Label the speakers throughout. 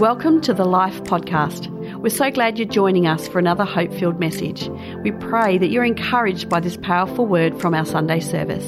Speaker 1: Welcome to the Life Podcast. We're so glad you're joining us for another hope-filled message. We pray that you're encouraged by this powerful word from our Sunday service.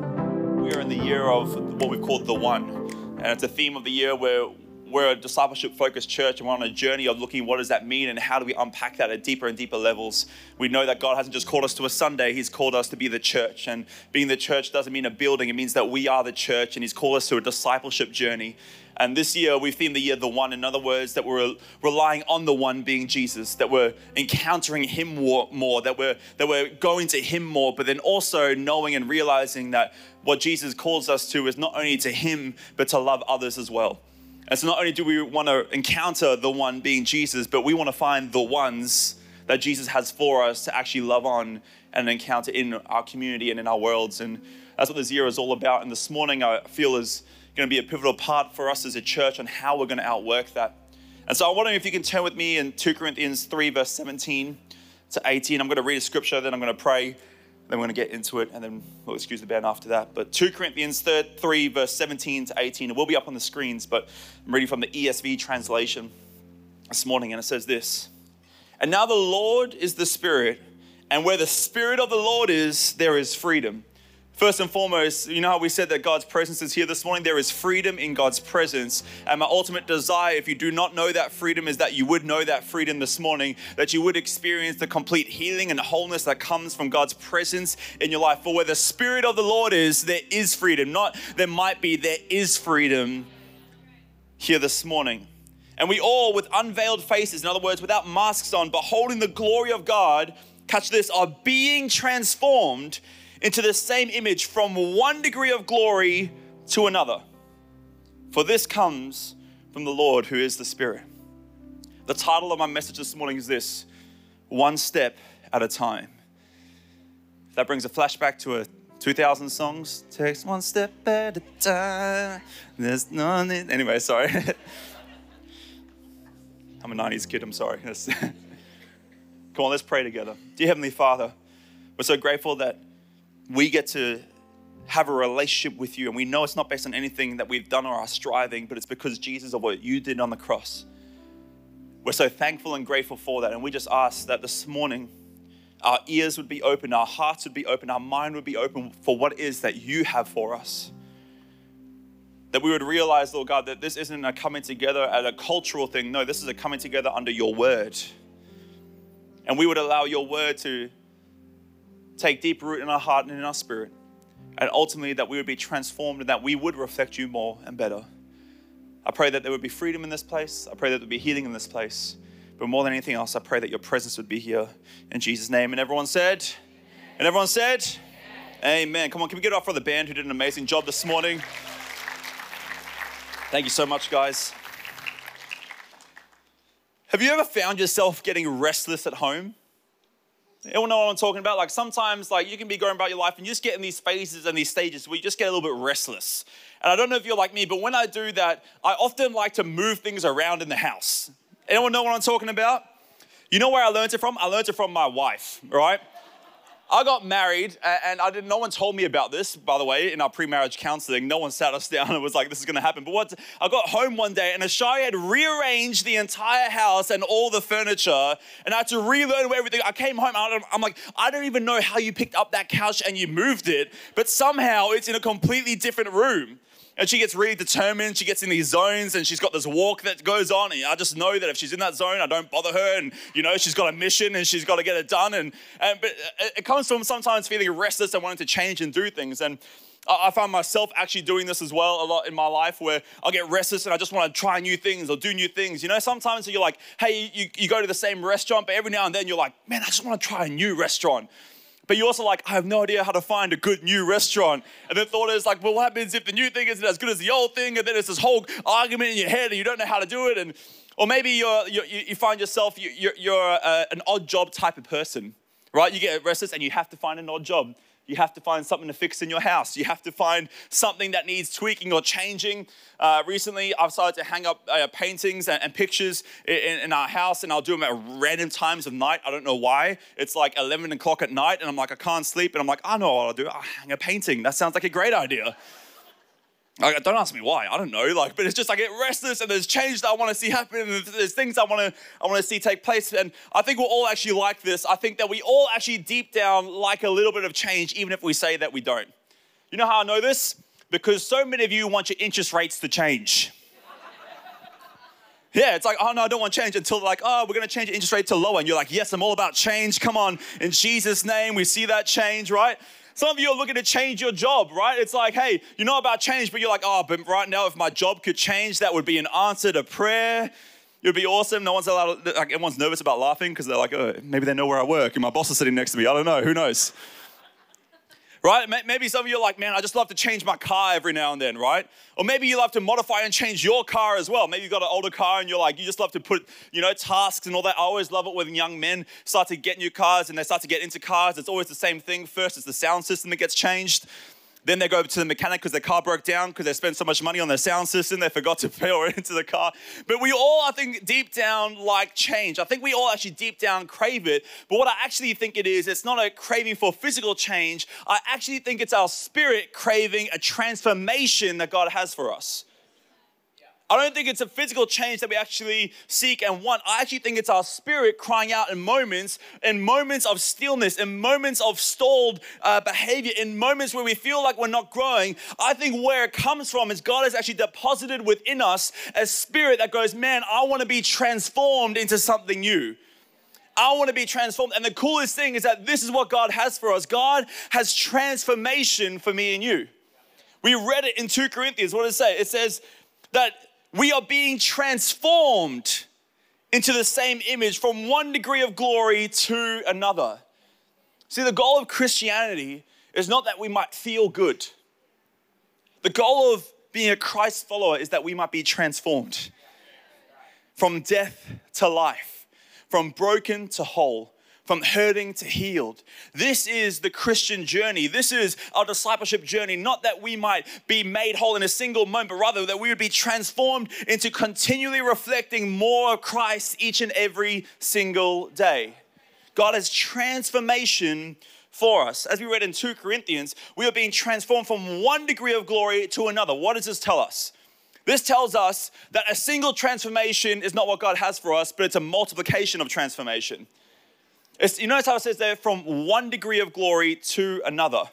Speaker 2: We are in the year of what we've called The One. And it's a theme of the year where we're a discipleship-focused church and we're on a journey of looking what does that mean and how do we unpack that at deeper and deeper levels. We know that God hasn't just called us to a Sunday, He's called us to be the church. And being the church doesn't mean a building, it means that we are the church, and He's called us to a discipleship journey. And this year, we've themed the year The One. In other words, that we're relying on the one being Jesus, that we're encountering Him more, that we're going to Him more, but then also knowing and realizing that what Jesus calls us to is not only to Him, but to love others as well. And so not only do we want to encounter the one being Jesus, but we want to find the ones that Jesus has for us to actually love on and encounter in our community and in our worlds. And that's what this year is all about. And this morning, I feel is going to be a pivotal part for us as a church on how we're going to outwork that. And so I wonder if you can turn with me in 2 Corinthians 3, verse 17 to 18. I'm going to read a scripture, then I'm going to pray, then we're going to get into it, and then we'll excuse the band after that. But 2 Corinthians 3, verse 17 to 18. It will be up on the screens, but I'm reading from the ESV translation this morning, and it says this. And now the Lord is the Spirit, and where the Spirit of the Lord is, there is freedom. First and foremost, you know how we said that God's presence is here this morning? There is freedom in God's presence. And my ultimate desire, if you do not know that freedom, is that you would know that freedom this morning, that you would experience the complete healing and wholeness that comes from God's presence in your life. For where the Spirit of the Lord is, there is freedom. Not there might be, there is freedom here this morning. And we all, with unveiled faces, in other words, without masks on, beholding the glory of God, catch this, are being transformed into the same image from one degree of glory to another. For this comes from the Lord who is the Spirit. The title of my message this morning is this: One Step at a Time. That brings a flashback to a 2000 songs. Takes one step at a time. There's none. Anyway, sorry. I'm a 90s kid, I'm sorry. Come on, let's pray together. Dear Heavenly Father, we're so grateful that we get to have a relationship with you, and we know it's not based on anything that we've done or our striving, but it's because Jesus of what you did on the cross. We're so thankful and grateful for that, and we just ask that this morning our ears would be open, our hearts would be open, our mind would be open for what it is that you have for us. That we would realize, Lord God, that this isn't a coming together at a cultural thing. No, this is a coming together under your word. And we would allow your word to take deep root in our heart and in our spirit. And ultimately that we would be transformed and that we would reflect you more and better. I pray that there would be freedom in this place. I pray that there would be healing in this place. But more than anything else, I pray that your presence would be here in Jesus' name. And everyone said? And everyone said? Amen. Come on, can we get it up for the band who did an amazing job this morning? Thank you so much, guys. Have you ever found yourself getting restless at home? Anyone know what I'm talking about? Like sometimes you can be going about your life and you just get in these phases and these stages where you just get a little bit restless. And I don't know if you're like me, but when I do that, I often like to move things around in the house. Anyone know what I'm talking about? You know where I learned it from? I learned it from my wife, right? I got married and no one told me about this, by the way, in our pre-marriage counseling. No one sat us down and was like, this is going to happen. But I got home one day and Ashari had rearranged the entire house and all the furniture, and I had to relearn everything. I came home, I'm like, I don't even know how you picked up that couch and you moved it, but somehow it's in a completely different room. And she gets really determined. She gets in these zones and she's got this walk that goes on. And I just know that if she's in that zone, I don't bother her. And, she's got a mission and she's got to get it done. But it comes from sometimes feeling restless and wanting to change and do things. And I find myself actually doing this as well a lot in my life, where I'll get restless and I just want to try new things or do new things. Sometimes you're like, hey, you go to the same restaurant, but every now and then you're like, man, I just want to try a new restaurant. But you're also like, I have no idea how to find a good new restaurant. And the thought is like, well, what happens if the new thing isn't as good as the old thing? And then it's this whole argument in your head and you don't know how to do it. Or maybe you find yourself, you're an odd job type of person, right? You get restless and you have to find an odd job. You have to find something to fix in your house. You have to find something that needs tweaking or changing. Recently, I've started to hang up paintings and pictures in our house, and I'll do them at random times of night. I don't know why. It's like 11 o'clock at night, and I'm like, I can't sleep. And I'm like, I know what I'll do. I'll hang a painting. That sounds like a great idea. Like, don't ask me why. I don't know. Like, but it's just I get restless, and there's change that I want to see happen, and there's things I want to see take place. And I think we're all actually like this. I think that we all actually deep down like a little bit of change, even if we say that we don't. You know how I know this? Because so many of you want your interest rates to change. Yeah, it's like, oh no, I don't want change, until they're like, oh, we're going to change the interest rate to lower. And you're like, yes, I'm all about change. Come on, in Jesus' name, we see that change, right? Some of you are looking to change your job, right? It's like, hey, you know about change, but you're like, oh, but right now, if my job could change, that would be an answer to prayer. It would be awesome. No one's allowed, like, everyone's nervous about laughing because they're like, oh, maybe they know where I work and my boss is sitting next to me. I don't know. Who knows? Right? Maybe some of you are like, man, I just love to change my car every now and then, right? Or maybe you love to modify and change your car as well. Maybe you've got an older car and you're like, you just love to put, tasks and all that. I always love it when young men start to get new cars and they start to get into cars. It's always the same thing. First, it's the sound system that gets changed. Then they go to the mechanic because their car broke down because they spent so much money on their sound system, they forgot to pay or into the car. But we all, I think, deep down like change. I think we all actually deep down crave it. But what I actually think it is, it's not a craving for physical change. I actually think it's our spirit craving a transformation that God has for us. I don't think it's a physical change that we actually seek and want. I actually think it's our spirit crying out in moments of stillness, in moments of stalled behavior, in moments where we feel like we're not growing. I think where it comes from is God has actually deposited within us a spirit that goes, man, I want to be transformed into something new. I want to be transformed. And the coolest thing is that this is what God has for us. God has transformation for me and you. We read it in 2 Corinthians. What does it say? It says that we are being transformed into the same image from one degree of glory to another. See, the goal of Christianity is not that we might feel good. The goal of being a Christ follower is that we might be transformed from death to life, from broken to whole, from hurting to healed. This is the Christian journey. This is our discipleship journey. Not that we might be made whole in a single moment, but rather that we would be transformed into continually reflecting more of Christ each and every single day. God has transformation for us. As we read in 2 Corinthians, we are being transformed from one degree of glory to another. What does this tell us? This tells us that a single transformation is not what God has for us, but it's a multiplication of transformation. You notice how it says there, from one degree of glory to another.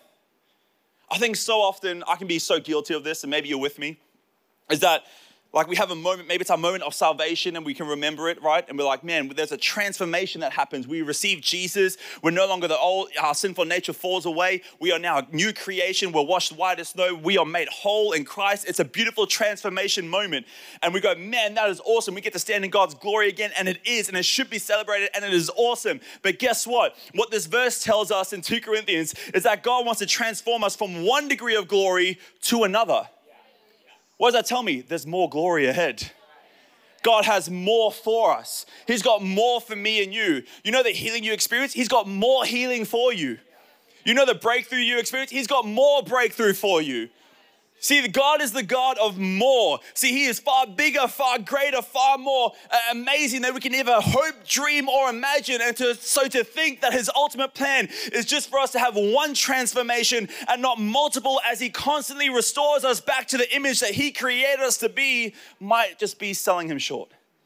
Speaker 2: I think so often, I can be so guilty of this, and maybe you're with me, is that like we have a moment, maybe it's our moment of salvation and we can remember it, right? And we're like, man, there's a transformation that happens. We receive Jesus. We're no longer our sinful nature falls away. We are now a new creation. We're washed white as snow. We are made whole in Christ. It's a beautiful transformation moment. And we go, man, that is awesome. We get to stand in God's glory again. And it is, and it should be celebrated, and it is awesome. But guess what? What this verse tells us in 2 Corinthians is that God wants to transform us from one degree of glory to another. What does that tell me? There's more glory ahead. God has more for us. He's got more for me and you. You know the healing you experience? He's got more healing for you. You know the breakthrough you experience? He's got more breakthrough for you. See, God is the God of more. See, He is far bigger, far greater, far more amazing than we can ever hope, dream, or imagine. And to think that His ultimate plan is just for us to have one transformation and not multiple, as He constantly restores us back to the image that He created us to be, might just be selling Him short.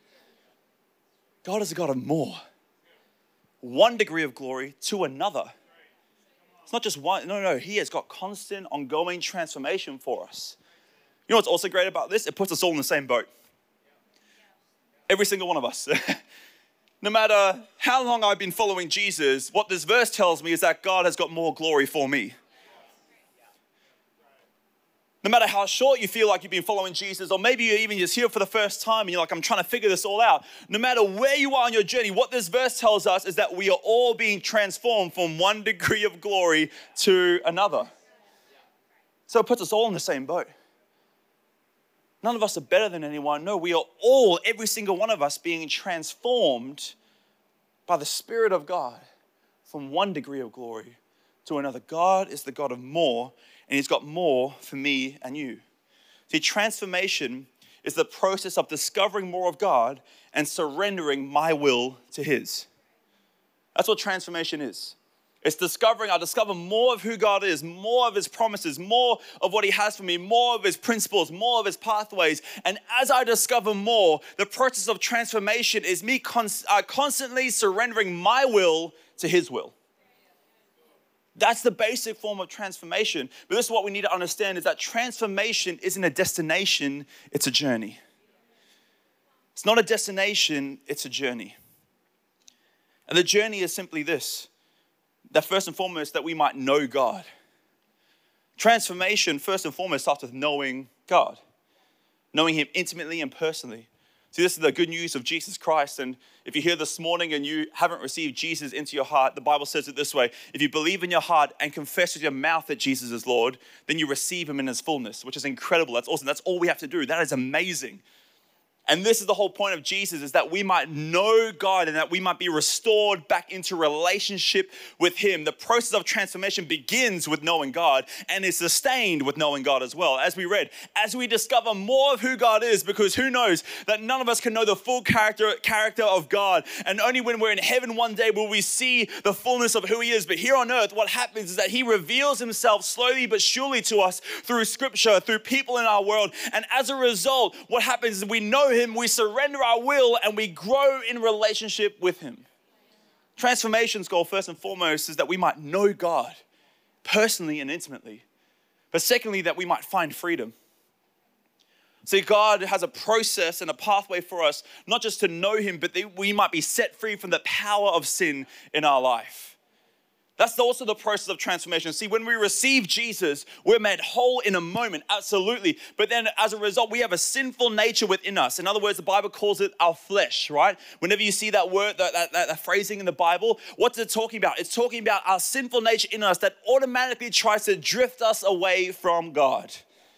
Speaker 2: God is a God of more. One degree of glory to another. It's not just one. No. He has got constant, ongoing transformation for us. You know what's also great about this? It puts us all in the same boat. Every single one of us. No matter how long I've been following Jesus, what this verse tells me is that God has got more glory for me. No matter how short you feel like you've been following Jesus, or maybe you're even just here for the first time and you're like, I'm trying to figure this all out. No matter where you are on your journey, what this verse tells us is that we are all being transformed from one degree of glory to another. So it puts us all in the same boat. None of us are better than anyone. No, we are all, every single one of us, being transformed by the Spirit of God from one degree of glory to another. God is the God of more, and He's got more for me and you. See, transformation is the process of discovering more of God and surrendering my will to His. That's what transformation is. It's I discover more of who God is, more of his promises, more of what he has for me, more of his principles, more of his pathways. And as I discover more, the process of transformation is me constantly surrendering my will to his will. That's the basic form of transformation. But this is what we need to understand, is that transformation isn't a destination, it's a journey. It's not a destination, it's a journey. And the journey is simply this, that first and foremost, that we might know God. Transformation, first and foremost, starts with knowing God, knowing him intimately and personally. See, this is the good news of Jesus Christ. And if you're here this morning and you haven't received Jesus into your heart, the Bible says it this way: if you believe in your heart and confess with your mouth that Jesus is Lord, then you receive him in his fullness, which is incredible. That's awesome. That's all we have to do. That is amazing. And this is the whole point of Jesus, is that we might know God and that we might be restored back into relationship with him. The process of transformation begins with knowing God and is sustained with knowing God as well. As we read, as we discover more of who God is, because who knows that none of us can know the full character of God. And only when we're in heaven one day will we see the fullness of who he is. But here on earth, what happens is that he reveals himself slowly but surely to us through scripture, through people in our world. And as a result, what happens is we know him, we surrender our will, and we grow in relationship with him. Transformation's goal, first and foremost, is that we might know God personally and intimately. But secondly, that we might find freedom. See, God has a process and a pathway for us, not just to know him, but that we might be set free from the power of sin in our life. That's also the process of transformation. See, when we receive Jesus, we're made whole in a moment, absolutely. But then as a result, we have a sinful nature within us. In other words, the Bible calls it our flesh, right? Whenever you see that word, that phrasing in the Bible, what's it talking about? It's talking about our sinful nature in us that automatically tries to drift us away from God.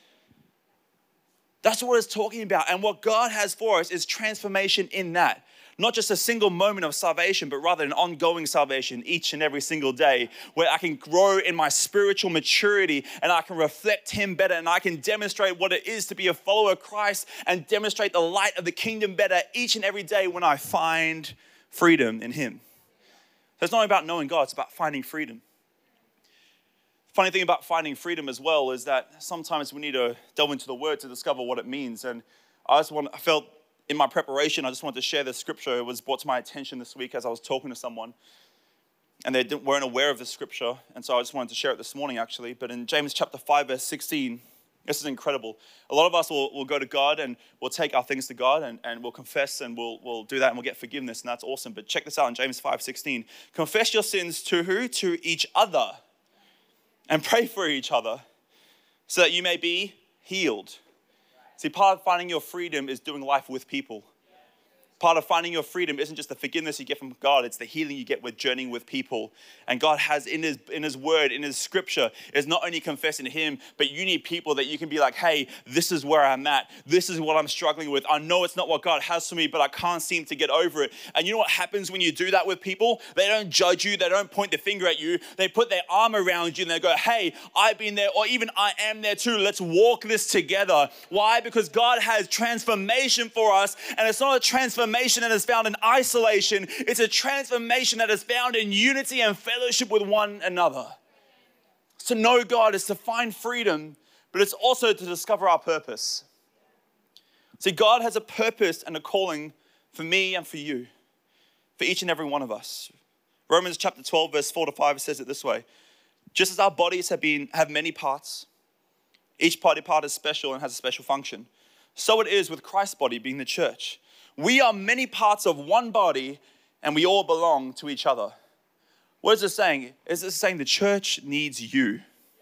Speaker 2: That's what it's talking about. And what God has for us is transformation in that. Not just a single moment of salvation, but rather an ongoing salvation each and every single day, where I can grow in my spiritual maturity and I can reflect him better, and I can demonstrate what it is to be a follower of Christ and demonstrate the light of the kingdom better each and every day when I find freedom in him. So it's not about knowing God, it's about finding freedom. The funny thing about finding freedom as well is that sometimes we need to delve into the word to discover what it means. And I felt in my preparation, I just wanted to share this scripture. It was brought to my attention this week as I was talking to someone, and they weren't aware of the scripture, and so I just wanted to share it this morning, actually. But in James chapter 5, verse 16, this is incredible. A lot of us will go to God and we'll take our things to God and we'll confess and we'll do that and we'll get forgiveness, and that's awesome. But check this out in James 5:16. Confess your sins to who? To each other, and pray for each other so that you may be healed. See, part of finding your freedom is doing life with people. Part of finding your freedom isn't just the forgiveness you get from God, it's the healing you get with journeying with people. And God has in his word, in his scripture, is not only confessing him, but you need people that you can be like, hey, this is where I'm at. This is what I'm struggling with. I know it's not what God has for me, but I can't seem to get over it. And you know what happens when you do that with people? They don't judge you. They don't point the finger at you. They put their arm around you and they go, hey, I've been there, or even I am there too. Let's walk this together. Why? Because God has transformation for us, and it's not a transformation that is found in isolation. It's a transformation that is found in unity and fellowship with one another. To know God is to find freedom, but it's also to discover our purpose. See, God has a purpose and a calling for me and for you, for each and every one of us. Romans chapter 12, verse 4-5 says it this way: just as our bodies have many parts, each part is special and has a special function, so it is with Christ's body, being the church. We are many parts of one body, and we all belong to each other. What is it saying? Is it saying the church needs you?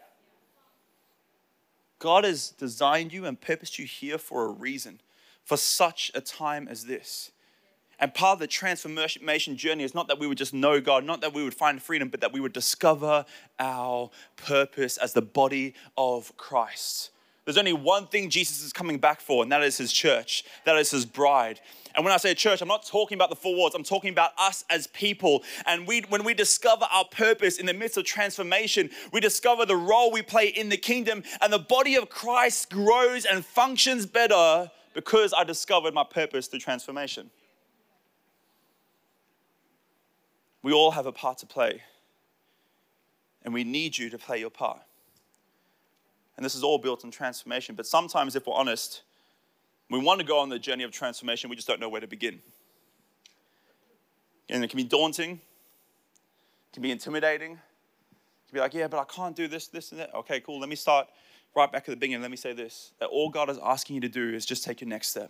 Speaker 2: God has designed you and purposed you here for a reason, for such a time as this. And part of the transformation journey is not that we would just know God, not that we would find freedom, but that we would discover our purpose as the body of Christ. There's only one thing Jesus is coming back for, and that is his church. That is his bride. And when I say church, I'm not talking about the four walls. I'm talking about us as people. And when we discover our purpose in the midst of transformation, we discover the role we play in the kingdom, and the body of Christ grows and functions better because I discovered my purpose through transformation. We all have a part to play. And we need you to play your part. And this is all built on transformation. But sometimes, if we're honest, we want to go on the journey of transformation, we just don't know where to begin. And it can be daunting. It can be intimidating. It can be like, yeah, but I can't do this, this, and that. Okay, cool. Let me start right back at the beginning. Let me say this, that all God is asking you to do is just take your next step.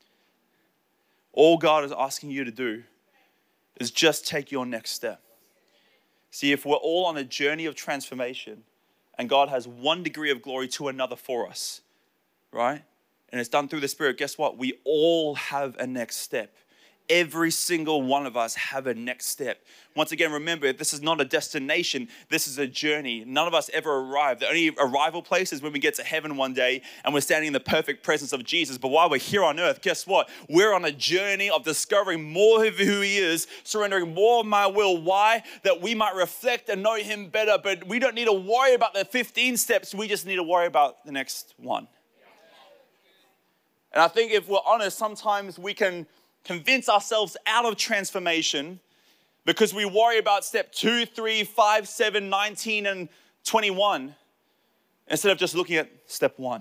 Speaker 2: All God is asking you to do is just take your next step. See, if we're all on a journey of transformation and God has one degree of glory to another for us, right? And it's done through the Spirit, guess what? We all have a next step. Every single one of us have a next step. Once again, remember, this is not a destination. This is a journey. None of us ever arrive. The only arrival place is when we get to heaven one day and we're standing in the perfect presence of Jesus. But while we're here on earth, guess what? We're on a journey of discovering more of who He is, surrendering more of my will. Why? That we might reflect and know Him better. But we don't need to worry about the 15 steps. We just need to worry about the next one. And I think if we're honest, sometimes we can convince ourselves out of transformation because we worry about step 2, 3, 5, 7, 19, and 21 instead of just looking at step 1.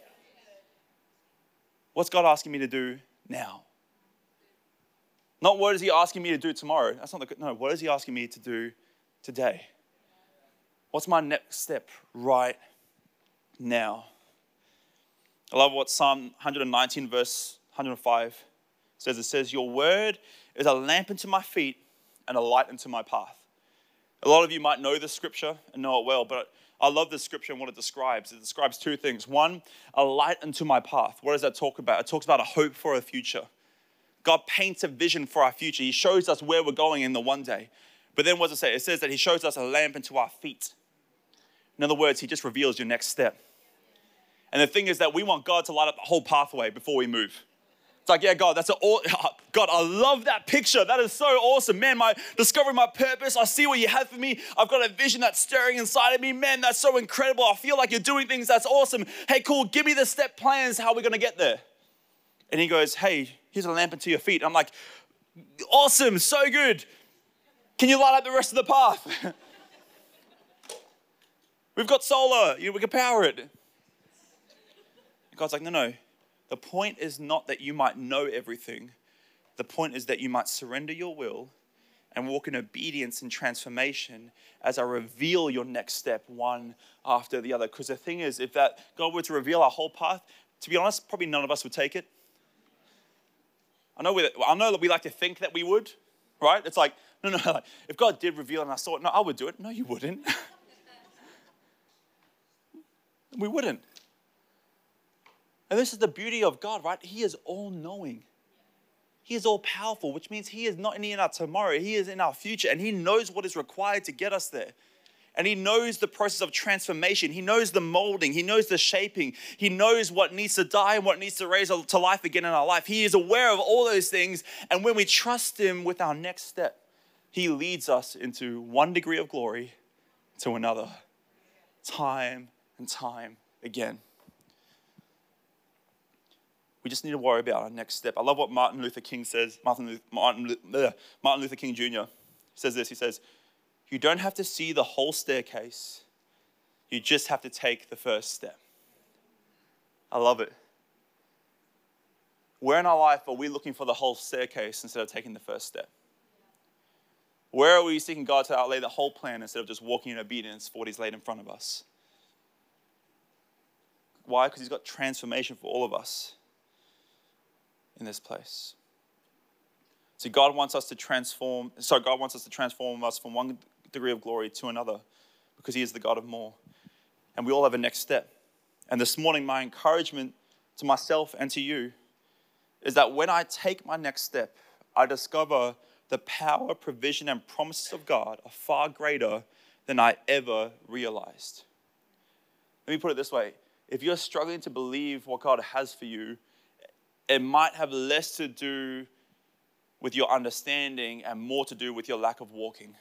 Speaker 2: What's God asking me to do now? Not what is He asking me to do tomorrow. That's not no, what is He asking me to do today? What's my next step right now? I love what Psalm 119 verse 105 says. It says, your word is a lamp unto my feet and a light unto my path. A lot of you might know this scripture and know it well, but I love this scripture and what it describes. It describes two things. One, a light unto my path. What does that talk about? It talks about a hope for a future. God paints a vision for our future. He shows us where we're going in the one day. But then what does it say? It says that He shows us a lamp unto our feet. In other words, He just reveals your next step. And the thing is that we want God to light up the whole pathway before we move. It's like, yeah, God, God, I love that picture. That is so awesome. Man, discovering my purpose. I see what You have for me. I've got a vision that's stirring inside of me. Man, that's so incredible. I feel like You're doing things. That's awesome. Hey, cool. Give me the step plans. How are we going to get there? And He goes, hey, here's a lamp unto your feet. I'm like, awesome. So good. Can you light up the rest of the path? We've got solar. We can power it. And God's like, no. The point is not that you might know everything. The point is that you might surrender your will and walk in obedience and transformation as I reveal your next step one after the other. Because the thing is, if that God were to reveal our whole path, to be honest, probably none of us would take it. I know that we like to think that we would, right? It's like, no, like, if God did reveal and I saw it, no, I would do it. No, you wouldn't. We wouldn't. And this is the beauty of God, right? He is all-knowing. He is all-powerful, which means He is not only in our tomorrow, He is in our future, and He knows what is required to get us there. And He knows the process of transformation. He knows the molding. He knows the shaping. He knows what needs to die and what needs to raise to life again in our life. He is aware of all those things, and when we trust Him with our next step, He leads us into one degree of glory to another, time and time again. We just need to worry about our next step. I love what Martin Luther King says. Martin Luther King Jr. says this. He says, you don't have to see the whole staircase. You just have to take the first step. I love it. Where in our life are we looking for the whole staircase instead of taking the first step? Where are we seeking God to outlay the whole plan instead of just walking in obedience for what He's laid in front of us? Why? Because He's got transformation for all of us in this place. So God wants us to transform us from one degree of glory to another because He is the God of more. And we all have a next step. And this morning, my encouragement to myself and to you is that when I take my next step, I discover the power, provision, and promises of God are far greater than I ever realized. Let me put it this way. If you're struggling to believe what God has for you, it might have less to do with your understanding and more to do with your lack of walking.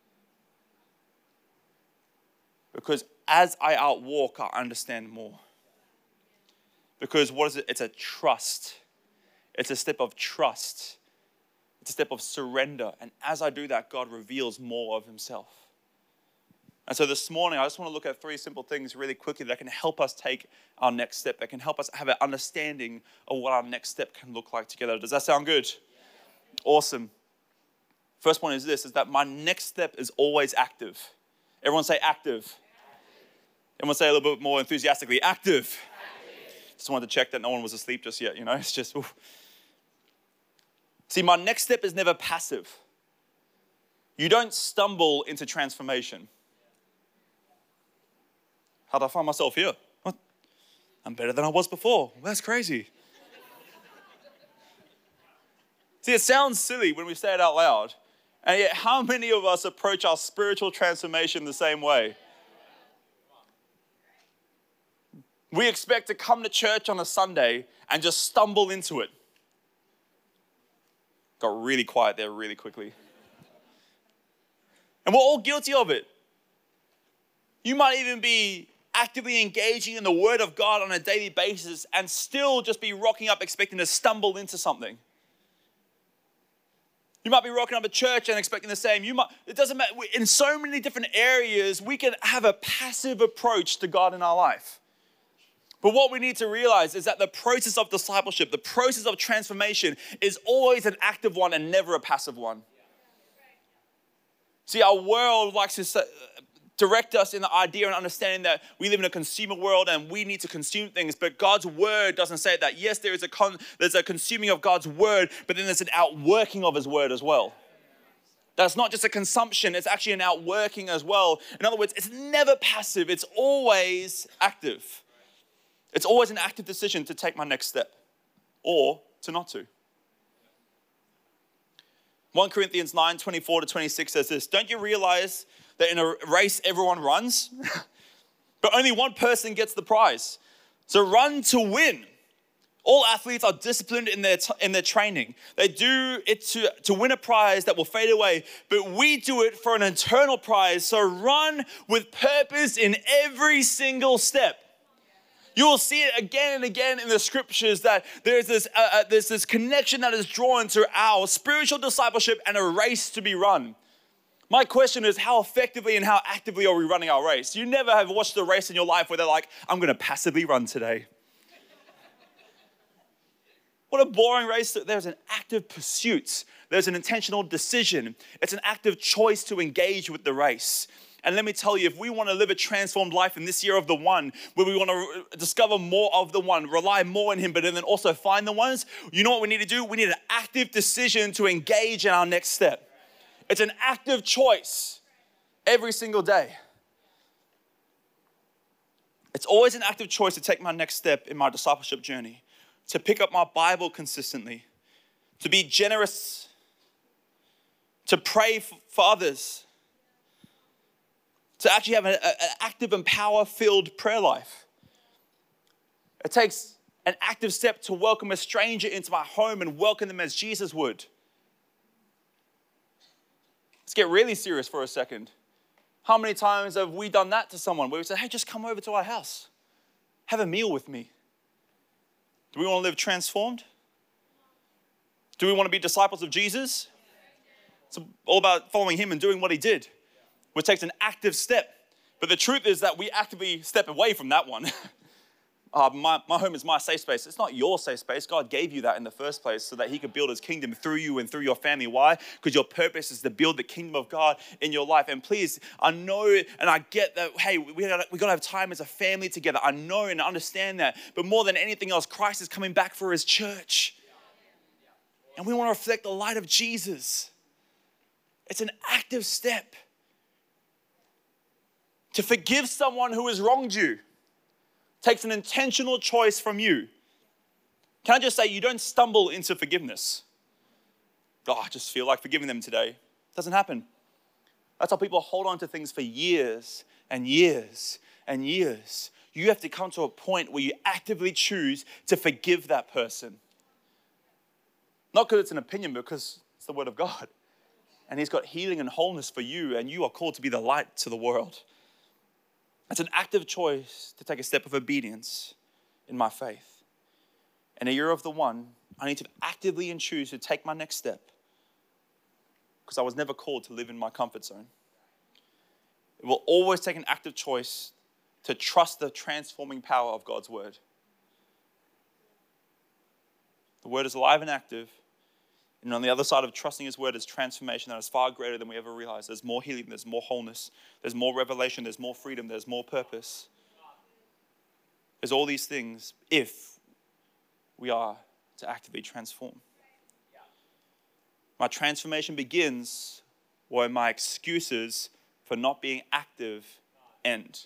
Speaker 2: Because as I outwalk, I understand more. Because what is it? It's a trust. It's a step of trust. It's a step of surrender. And as I do that, God reveals more of Himself. And so this morning, I just want to look at 3 simple things really quickly that can help us take our next step, that can help us have an understanding of what our next step can look like together. Does that sound good? Awesome. First point is this, is that my next step is always active. Everyone say active. Everyone say a little bit more enthusiastically, active. Just wanted to check that no one was asleep just yet, It's just, oof. See, my next step is never passive. You don't stumble into transformation. How did I find myself here? What? I'm better than I was before. That's crazy. See, it sounds silly when we say it out loud. And yet, how many of us approach our spiritual transformation the same way? We expect to come to church on a Sunday and just stumble into it. Got really quiet there really quickly. And we're all guilty of it. You might even be actively engaging in the Word of God on a daily basis and still just be rocking up expecting to stumble into something. You might be rocking up at church and expecting the same. It doesn't matter. In so many different areas, we can have a passive approach to God in our life. But what we need to realize is that the process of discipleship, the process of transformation is always an active one and never a passive one. See, our world likes to direct us in the idea and understanding that we live in a consumer world and we need to consume things, but God's word doesn't say that. Yes, there's a consuming of God's word, but then there's an outworking of his word as well. That's not just a consumption, it's actually an outworking as well. In other words, it's never passive, it's always active. It's always an active decision to take my next step or to not to. 1 Corinthians 9:24-26 says this, don't you realize that in a race everyone runs, but only one person gets the prize? So run to win. All athletes are disciplined in their training. They do it to win a prize that will fade away, but we do it for an eternal prize. So run with purpose in every single step. You will see it again and again in the scriptures that there's this connection that is drawn to our spiritual discipleship and a race to be run. My question is, how effectively and how actively are we running our race? You never have watched a race in your life where they're like, I'm going to passively run today. What a boring race. There's an active pursuit. There's an intentional decision. It's an active choice to engage with the race. And let me tell you, if we want to live a transformed life in this year of the one, where we want to discover more of the one, rely more on him, but then also find the ones, you know what we need to do? We need an active decision to engage in our next step. It's an active choice every single day. It's always an active choice to take my next step in my discipleship journey, to pick up my Bible consistently, to be generous, to pray for others, to actually have an active and power-filled prayer life. It takes an active step to welcome a stranger into my home and welcome them as Jesus would. Let's get really serious for a second. How many times have we done that to someone where we say, hey, just come over to our house. Have a meal with me. Do we want to live transformed? Do we want to be disciples of Jesus? It's all about following him and doing what he did, which takes an active step. But the truth is that we actively step away from that one. My home is my safe space. It's not your safe space. God gave you that in the first place so that he could build his kingdom through you and through your family. Why? Because your purpose is to build the kingdom of God in your life. And please, I know and I get that, hey, we got to have time as a family together. I know and understand that. But more than anything else, Christ is coming back for his church. And we want to reflect the light of Jesus. It's an active step to forgive someone who has wronged you. Takes an intentional choice from you. Can I just say, you don't stumble into forgiveness. Oh, I just feel like forgiving them today. It doesn't happen. That's how people hold on to things for years and years and years. You have to come to a point where you actively choose to forgive that person. Not because it's an opinion, but because it's the word of God. And he's got healing and wholeness for you, and you are called to be the light to the world. It's an active choice to take a step of obedience in my faith. In a year of the one, I need to actively and choose to take my next step because I was never called to live in my comfort zone. It will always take an active choice to trust the transforming power of God's word. The word is alive and active. And on the other side of trusting his word is transformation that is far greater than we ever realized. There's more healing, there's more wholeness, there's more revelation, there's more freedom, there's more purpose. There's all these things if we are to actively transform. My transformation begins when my excuses for not being active end.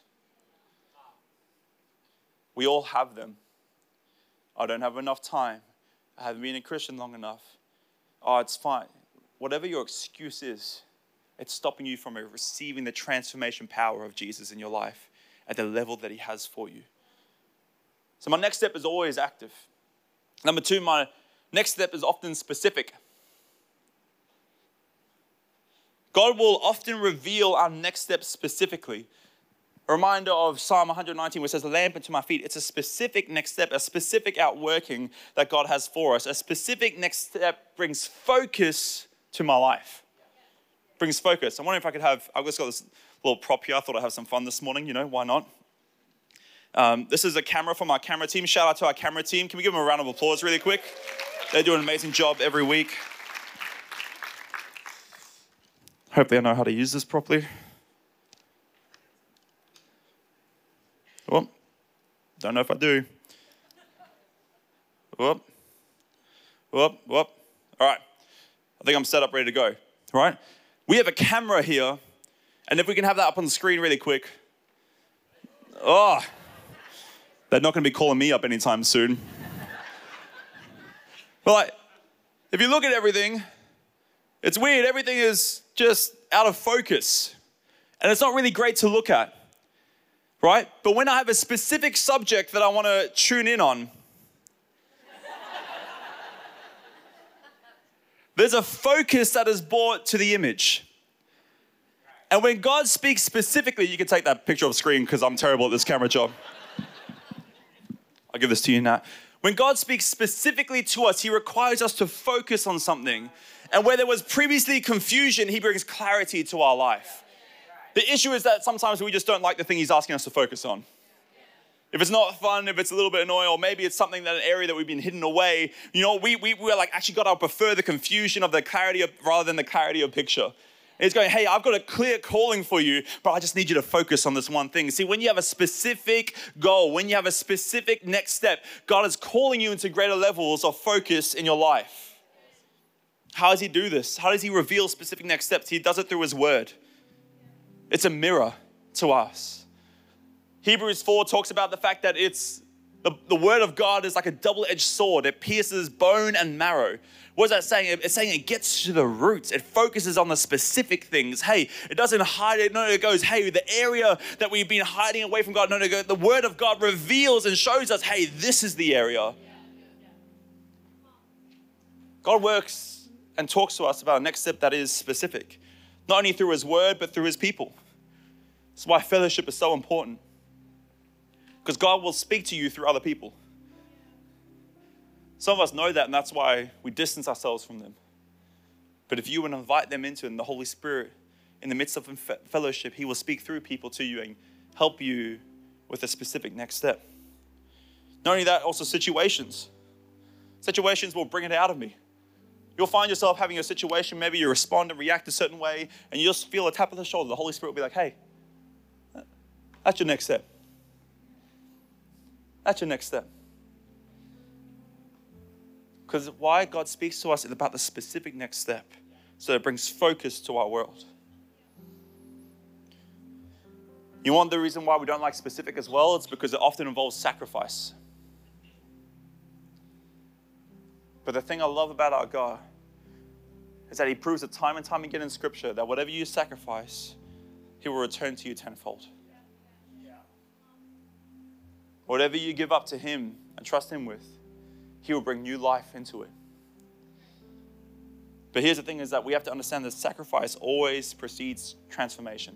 Speaker 2: We all have them. I don't have enough time. I haven't been a Christian long enough. Oh, it's fine. Whatever your excuse is, it's stopping you from receiving the transformation power of Jesus in your life at the level that he has for you. So my next step is always active. Number 2, my next step is often specific. God will often reveal our next step specifically. A reminder of Psalm 119 where it says, a lamp unto my feet. It's a specific next step, a specific outworking that God has for us. A specific next step brings focus to my life. Brings focus. I'm wondering if I could have, I've just got this little prop here. I thought I'd have some fun this morning, why not? This is a camera from our camera team. Shout out to our camera team. Can we give them a round of applause really quick? They do an amazing job every week. Hopefully I know how to use this properly. Well, don't know if I do. Whoop. All right. I think I'm set up, ready to go. All right. We have a camera here, and if we can have that up on the screen really quick. Oh, they're not going to be calling me up anytime soon. But if you look at everything, it's weird. Everything is just out of focus, and it's not really great to look at. Right? But when I have a specific subject that I want to tune in on, there's a focus that is brought to the image. And when God speaks specifically, you can take that picture off the screen because I'm terrible at this camera job. I'll give this to you now. When God speaks specifically to us, he requires us to focus on something. And where there was previously confusion, he brings clarity to our life. The issue is that sometimes we just don't like the thing he's asking us to focus on. If it's not fun, if it's a little bit annoying, or maybe it's something that an area that we've been hidden away, we're like, actually God, I prefer the confusion of the clarity of, rather than the clarity of picture. And he's going, hey, I've got a clear calling for you, but I just need you to focus on this one thing. See, when you have a specific goal, when you have a specific next step, God is calling you into greater levels of focus in your life. How does he do this? How does he reveal specific next steps? He does it through his word. It's a mirror to us. Hebrews 4 talks about the fact that it's the word of God is like a double-edged sword. It pierces bone and marrow. What is that saying? It's saying it gets to the roots. It focuses on the specific things. Hey, it doesn't hide it. No, it goes, hey, the area that we've been hiding away from God. No, the word of God reveals and shows us, hey, this is the area. God works and talks to us about a next step that is specific. Not only through his word, but through his people. That's why fellowship is so important. Because God will speak to you through other people. Some of us know that, and that's why we distance ourselves from them. But if you would invite them into it, and the Holy Spirit, in the midst of fellowship, he will speak through people to you and help you with a specific next step. Not only that, also situations. Situations will bring it out of me. You'll find yourself having a situation, maybe you respond and react a certain way, and you just feel a tap on the shoulder. The Holy Spirit will be like, hey, that's your next step. That's your next step. Because why God speaks to us is about the specific next step. So it brings focus to our world. You want the reason why we don't like specific as well? It's because it often involves sacrifice. But the thing I love about our God is that he proves it time and time again in Scripture that whatever you sacrifice, he will return to you tenfold. Whatever you give up to him and trust him with, he will bring new life into it. But here's the thing is that we have to understand that sacrifice always precedes transformation.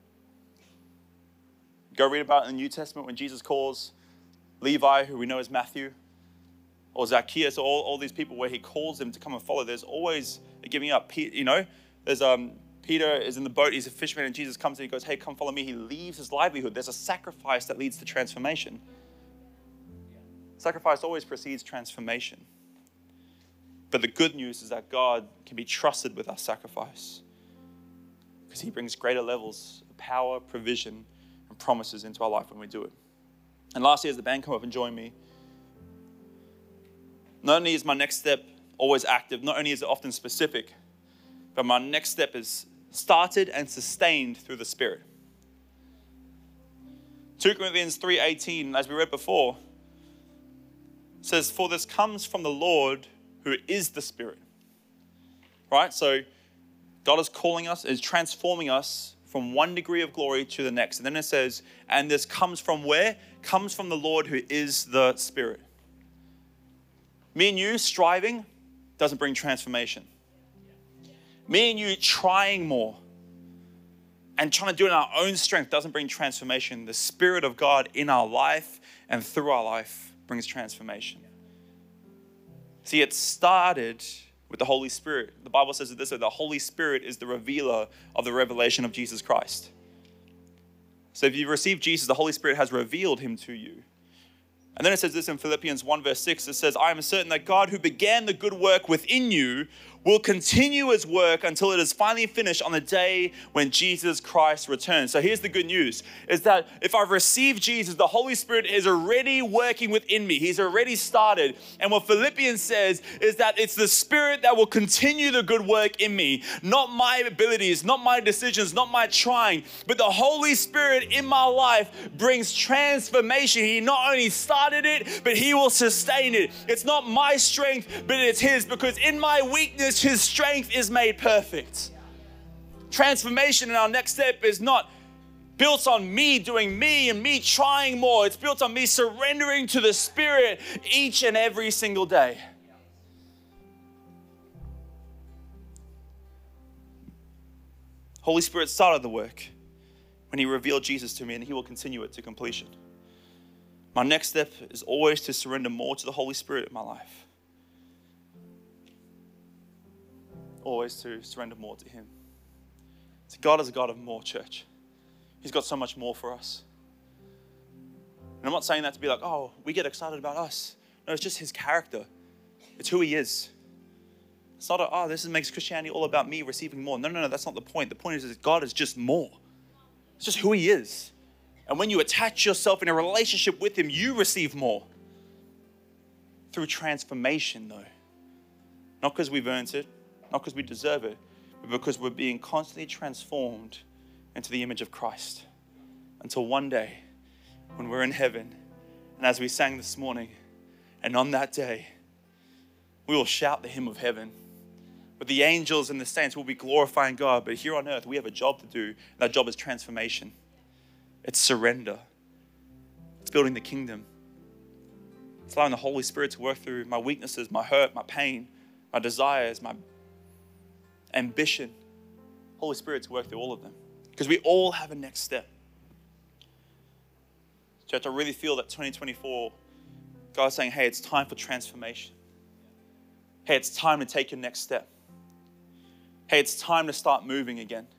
Speaker 2: Go read about it in the New Testament when Jesus calls Levi, who we know as Matthew, or Zacchaeus, or all these people where he calls them to come and follow. There's always a giving up. There's Peter is in the boat, he's a fisherman, and Jesus comes and he goes, hey, come follow me. He leaves his livelihood. There's a sacrifice that leads to transformation. Sacrifice always precedes transformation. But the good news is that God can be trusted with our sacrifice because he brings greater levels of power, provision, and promises into our life when we do it. And lastly, as the band come up and join me, not only is my next step always active, not only is it often specific, but my next step is started and sustained through the Spirit. 2 Corinthians 3:18, as we read before, says, for this comes from the Lord who is the Spirit. Right? So God is calling us, is transforming us from one degree of glory to the next. And then it says, and this comes from where? Comes from the Lord who is the Spirit. Me and you striving doesn't bring transformation. Me and you trying more and trying to do it in our own strength doesn't bring transformation. The Spirit of God in our life and through our life brings transformation. See, it started with the Holy Spirit. The Bible says it this way, the Holy Spirit is the revealer of the revelation of Jesus Christ. So if you receive Jesus, the Holy Spirit has revealed him to you. And then it says this in Philippians 1 verse 6, it says, I am certain that God who began the good work within you will continue his work until it is finally finished on the day when Jesus Christ returns. So here's the good news, is that if I've received Jesus, the Holy Spirit is already working within me. He's already started. And what Philippians says is that it's the Spirit that will continue the good work in me. Not my abilities, not my decisions, not my trying, but the Holy Spirit in my life brings transformation. He not only started it, but he will sustain it. It's not my strength, but it's his, because in my weakness, his strength is made perfect. Transformation in our next step is not built on me doing me and me trying more. It's built on me surrendering to the Spirit each and every single day. Holy Spirit started the work when he revealed Jesus to me, and he will continue it to completion. My next step is always to surrender more to the Holy Spirit in my life. Always to surrender more to him. So God is a God of more, church. He's got so much more for us. And I'm not saying that to be like, oh, we get excited about us. No, it's just his character. It's who he is. It's not this makes Christianity all about me receiving more. No, that's not the point. The point is that God is just more. It's just who he is. And when you attach yourself in a relationship with him, you receive more. Through transformation, though. Not because we've earned it, not because we deserve it, but because we're being constantly transformed into the image of Christ. Until one day, when we're in heaven, and as we sang this morning, and on that day, we will shout the hymn of heaven. With the angels and the saints, we'll be glorifying God. But here on earth, we have a job to do. And that job is transformation. It's surrender. It's building the kingdom. It's allowing the Holy Spirit to work through my weaknesses, my hurt, my pain, my desires, my ambition. Holy Spirit to work through all of them. Because we all have a next step. Church, I really feel that 2024, God's saying, hey, it's time for transformation. Hey, it's time to take your next step. Hey, it's time to start moving again.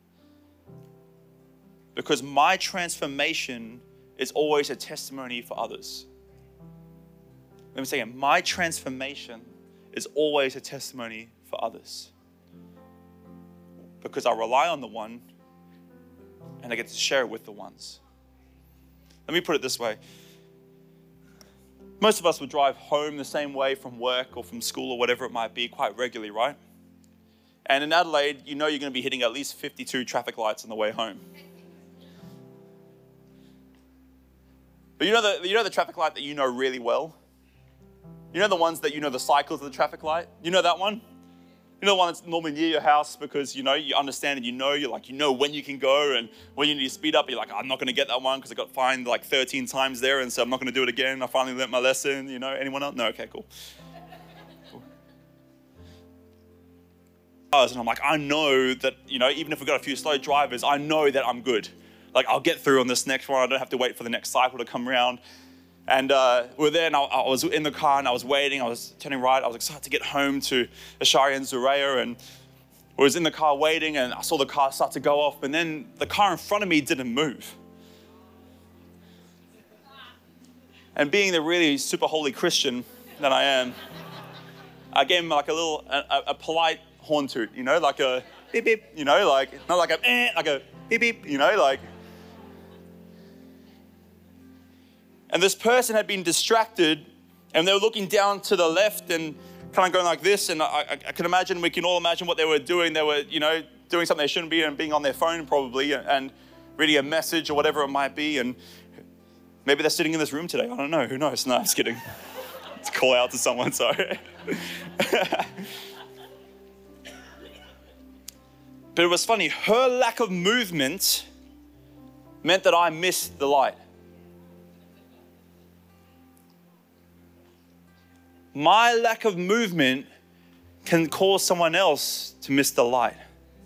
Speaker 2: Because my transformation is always a testimony for others. Let me say again, my transformation is always a testimony for others. Because I rely on the one and I get to share it with the ones. Let me put it this way. Most of us would drive home the same way from work or from school or whatever it might be quite regularly, right? And in Adelaide, you know you're going to be hitting at least 52 traffic lights on the way home. But you know the traffic light that you know really well? You know the ones that you know the cycles of the traffic light? You know that one? You know the one that's normally near your house because you understand and you know when you can go and when you need to speed up. You're like, I'm not going to get that one because I got fined like 13 times there and so I'm not going to do it again. I finally learned my lesson. Anyone else? No, okay, cool. And I'm like, I know that, even if we've got a few slow drivers, I know that I'm good. Like, I'll get through on this next one. I don't have to wait for the next cycle to come around. And we're there and I was in the car and I was waiting. I was turning right. I was excited to get home to Ashari and Zuraya. And I was in the car waiting and I saw the car start to go off, and then the car in front of me didn't move. And being the really super holy Christian that I am, I gave him like a polite horn toot, like a beep beep, like, not like like a beep beep, like. And this person had been distracted, and they were looking down to the left and kind of going like this, and I can imagine, we can all imagine what they were doing. They were, doing something they shouldn't be and being on their phone probably and reading a message or whatever it might be, and maybe they're sitting in this room today. I don't know. Who knows? No, I'm just kidding. Let's call out to someone, sorry. But it was funny. Her lack of movement meant that I missed the light. My lack of movement can cause someone else to miss the light.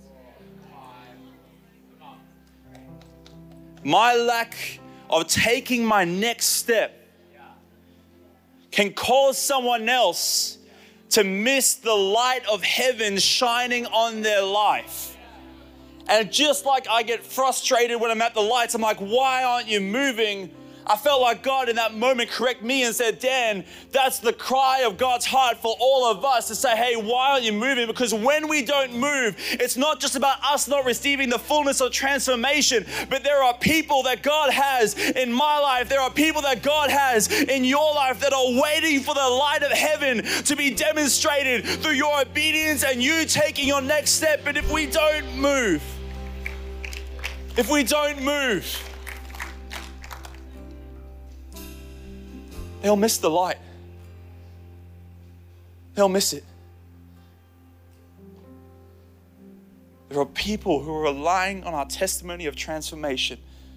Speaker 2: My lack of taking my next step can cause someone else to miss the light of heaven shining on their life. And just like I get frustrated when I'm at the lights, I'm like, why aren't you moving? I felt like God in that moment corrected me and said, Dan, that's the cry of God's heart for all of us to say, hey, why aren't you moving? Because when we don't move, it's not just about us not receiving the fullness of transformation, but there are people that God has in my life. There are people that God has in your life that are waiting for the light of heaven to be demonstrated through your obedience and you taking your next step. But if we don't move, they'll miss the light. They'll miss it. There are people who are relying on our testimony of transformation.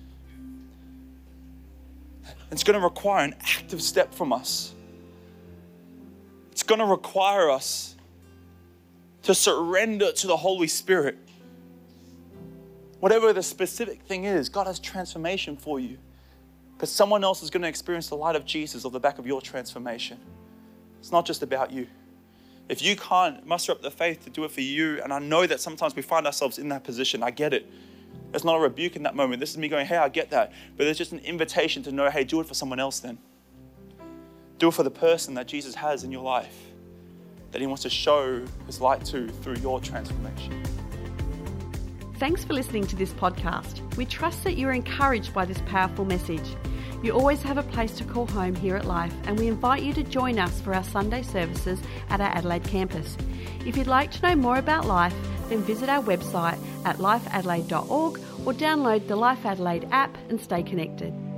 Speaker 2: It's going to require an active step from us. It's going to require us to surrender to the Holy Spirit. Whatever the specific thing is, God has transformation for you. But someone else is going to experience the light of Jesus off the back of your transformation. It's not just about you. If you can't muster up the faith to do it for you, and I know that sometimes we find ourselves in that position, I get it. It's not a rebuke in that moment. This is me going, hey, I get that. But there's just an invitation to know, hey, do it for someone else then. Do it for the person that Jesus has in your life, that he wants to show his light to through your transformation.
Speaker 1: Thanks for listening to this podcast. We trust that you're encouraged by this powerful message. You always have a place to call home here at Life, and we invite you to join us for our Sunday services at our Adelaide campus. If you'd like to know more about Life, then visit our website at lifeadelaide.org or download the Life Adelaide app and stay connected.